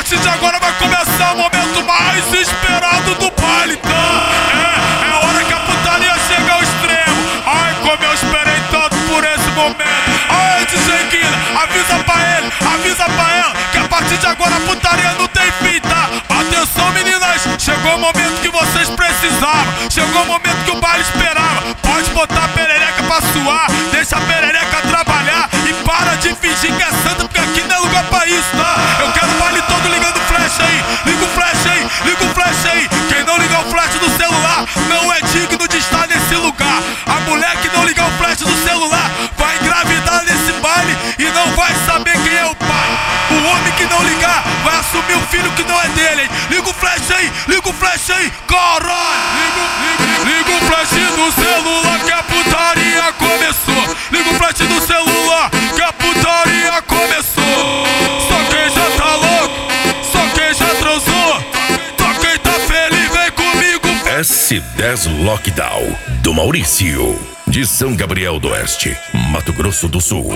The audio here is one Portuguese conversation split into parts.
partir de agora vai começar o momento mais esperado do baile, tá? É hora que a putaria chega ao extremo. Ai, como eu esperei tanto por esse momento. Ai, DJ Guina, avisa pra ela que a partir de agora a putaria não tem fim, tá? Atenção, meninas, chegou o momento que vocês precisavam. Chegou o momento que o baile esperava. Pode botar a perereca pra suar, deixa a perereca trabalhar e para de fingir que é santa, porque aqui não é lugar pra isso, tá? Eu quero o baile todo ligando flash aí. Liga o flash aí, liga o flash aí. Quem não ligar o flash do celular não é digno de estar nesse lugar. A mulher que não ligar o flash do celular vai engravidar nesse baile e não vai saber quem é o pai. O homem que não ligar vai assumir um filho que não é dele, hein? Liga o flash aí, liga o flash aí, caralho! Liga o flash do celular que a putaria começou. Liga o flash do celular que a putaria começou. Só quem já tá louco, só quem já transou, só quem tá feliz vem comigo. S10 Lockdown do Maurício, de São Gabriel do Oeste, Mato Grosso do Sul.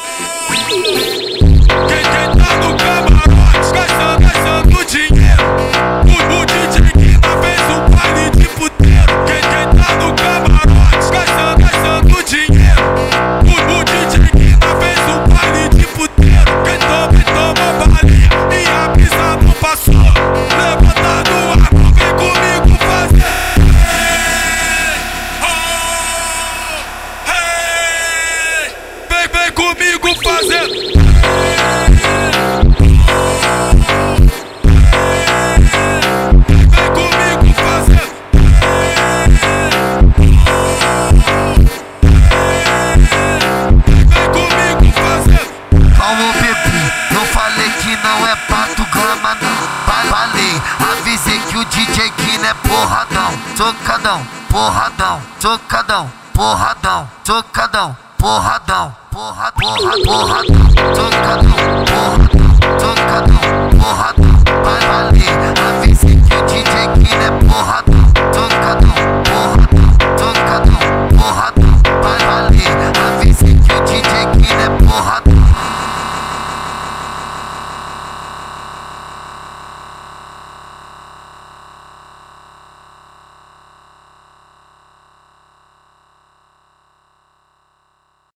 Quem tá no camarote gastando dinheiro, o DJ Guina fez um baile de puteiro. Quem tá no camarote gastando dinheiro, o DJ Guina fez um baile de puteiro. Quem toma balinha e a brisa não passou, levanta no ar, vem comigo fazer. Vem comigo fazer. DJ Guina é porradão, socadão, porradão, socadão, porradão, socadão, porradão, porradão, socadão, porradão, socadão, porradão. Vai valer, avisei que o DJ Guina é